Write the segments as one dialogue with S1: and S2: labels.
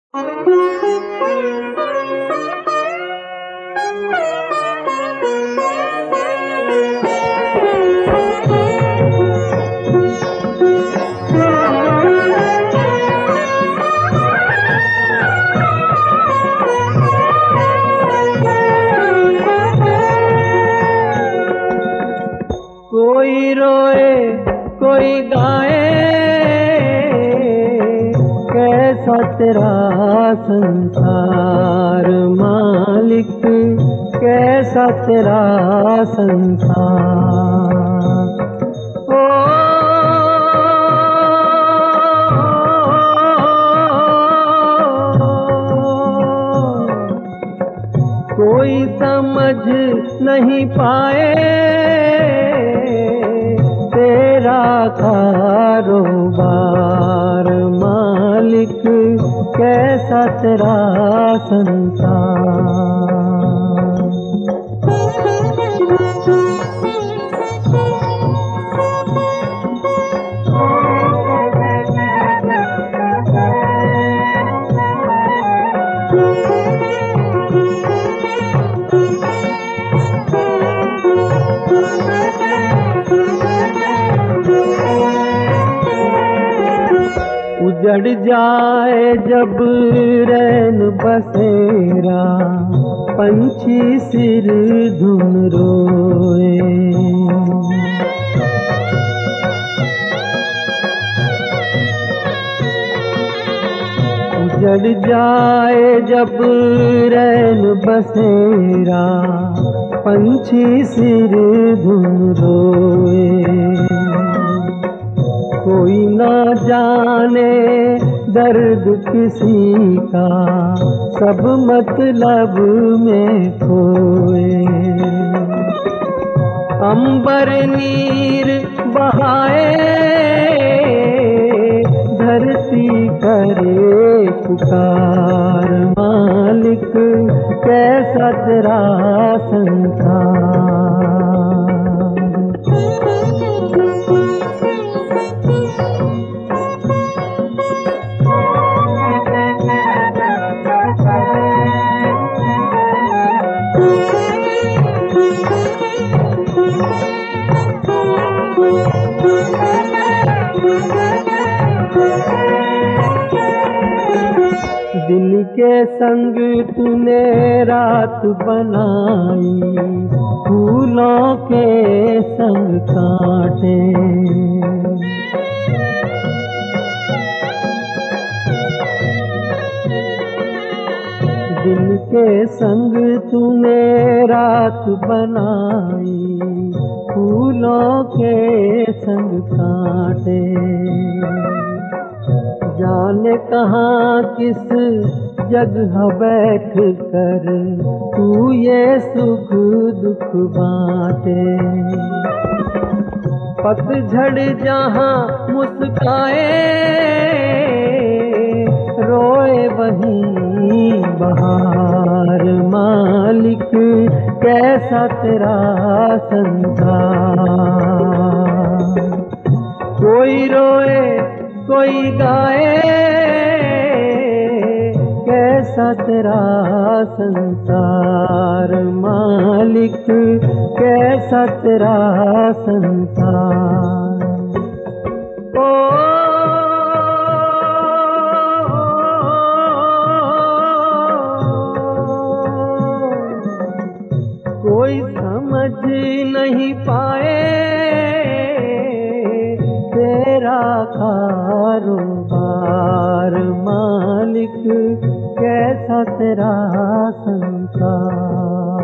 S1: कोई रोए कोई गाए, कैसा तेरा संसार मालिक, कैसा तेरा संसार। ओ कोई समझ नहीं पाए तेरा कारोबार मालिक, कैसा तेरा संसार। उजड़ जाए जब रैन बसेरा, पंछी सिर धुन रोए। उजड़ जाए जब रैन बसेरा, पंछी सिर धुन रोए। कोई ना जाने दर्द किसी का, सब मतलब में खोए। अंबर नीर बहाए, धरती करे पुकार मालिक, कैसा तेरा संसार। दिन के संग तूने रात बनाई, फूलों के संग कांटे। दिन के संग तूने रात बनाई, फूलों के संग कांटे। जाने कहाँ किस जगह बैठ कर तू ये सुख दुख बांटे। पतझड़ जहाँ मुस्काए, रोए वहीं बहार मालिक, कैसा तेरा संसार। कोई रोए कोई गाए, कैसा तेरा संसार मालिक, कैसा तेरा संसार। ओ कोई समझ नहीं पाए तेरा कारोबार मालिक, कैसा तेरा संसार।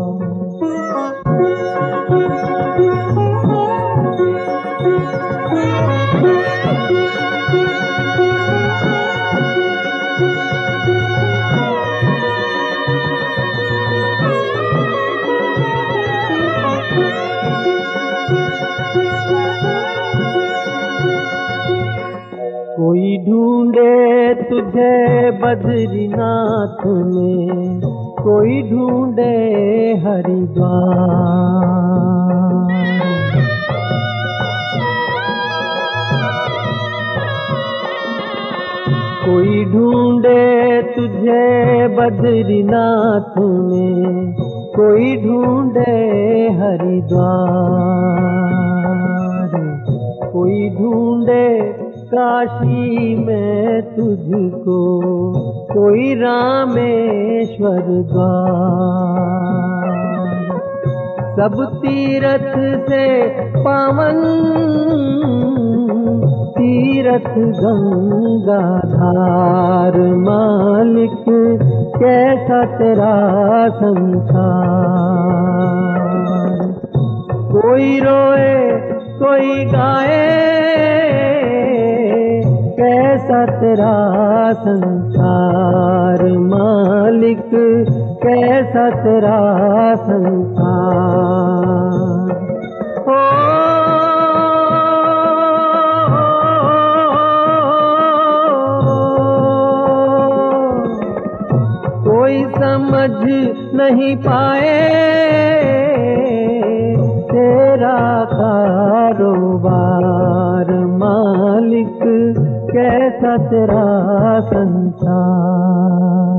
S1: कोई ढूंढे तुझे बद्रीनाथ में, कोई ढूंढे हरिद्वार। कोई ढूंढे तुझे बद्रीनाथ में, कोई ढूंढे हरिद्वार, कोई ढूंढे काशी में तुझको, कोई रामेश्वर द्वार। सब तीरथ से पावन तीरथ गंगाधार, मालिक कैसा तेरा संसार। कोई रोए कोई गाए, कैसा तेरा संसार, मालिक कैसा तेरा संसार। ओ कोई समझ नहीं पाए तेरा कारोबार, मालिक कैसा तेरा संसार।